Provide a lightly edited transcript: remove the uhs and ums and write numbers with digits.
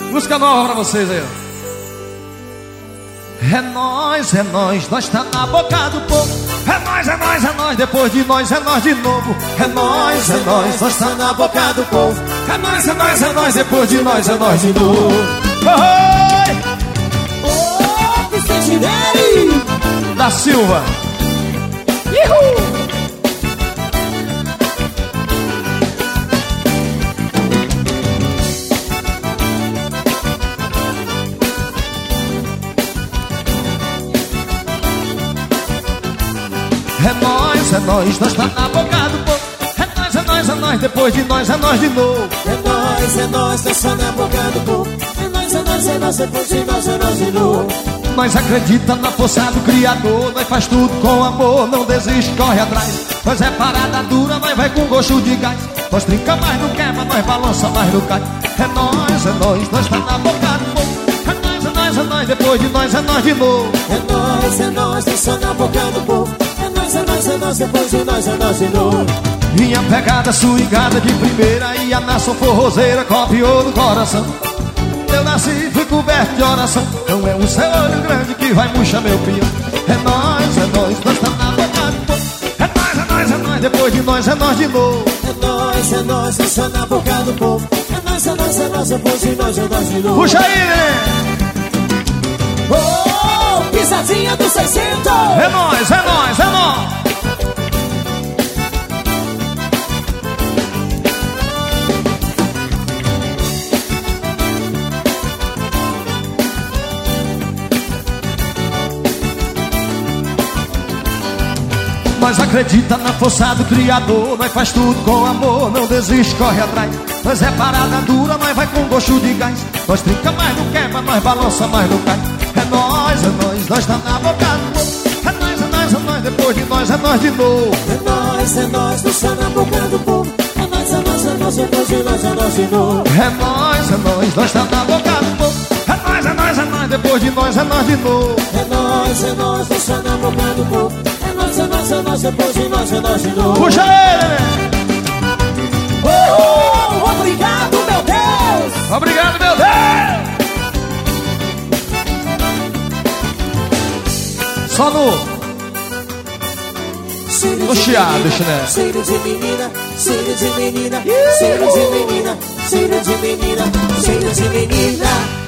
Música nova pra vocês aí, ó. É nós, nós tá na boca do povo. É nós, depois de nós é nós de novo. É nós, nós tá na boca do povo. É nós, depois de nós é nós de novo. Oi! Ô, Vicente Neri da Silva. Ihu! É nós tá na boca do povo. É nós, depois de nós é nós de novo. É nós, tá só na boca do povo. É nós, depois de nós é nós de novo. Nós acredita na força do Criador. Nós faz tudo com amor, não desiste, corre atrás. Nós é parada dura, nós vai com gosto de gás. Nós trinca, mas não quebra, nós balança, mas não cai. É nós tá na boca do povo. É nós, depois de nós é nós de novo. É nós, tá só na boca do povo. É nós, depois de nós é nós de novo. Minha pegada swingada de primeira e a nação forrozeira copiou no coração. Eu nasci e fui coberto de oração. Não é um seu olho grande que vai murchar meu peão. É nós tá na boca do povo. É nós, depois de nós é nós de novo. É nós, tá só na boca do povo. É nós, depois de nós é nós de novo. Puxa aí, né? Oh, pisadinha do 600. É nós, é nós, é nós. Nós acredita na força do Criador. Nós faz tudo com amor, não desiste, corre atrás. Nós é parada dura, nós vai com gosto de gás. Nós trinca, mas não quebra, nós balança, mas não cai. É nós tá na boca do povo. É nós, depois de nós é nós de novo. É nós, tá só na boca do povo. É nós, depois de nós é nós de novo. É nós tá na boca do povo. É nós, depois de nós é nós de novo. É nós, tá só na boca do povo. É nós, depois de nós é nós de novo. Puxa ele! Obrigado, meu Deus! Obrigado, meu Deus! Só no chiado, chinelo. Cheiro de menina, cheiro de menina, cheiro de menina, cheiro de menina, cheiro de menina.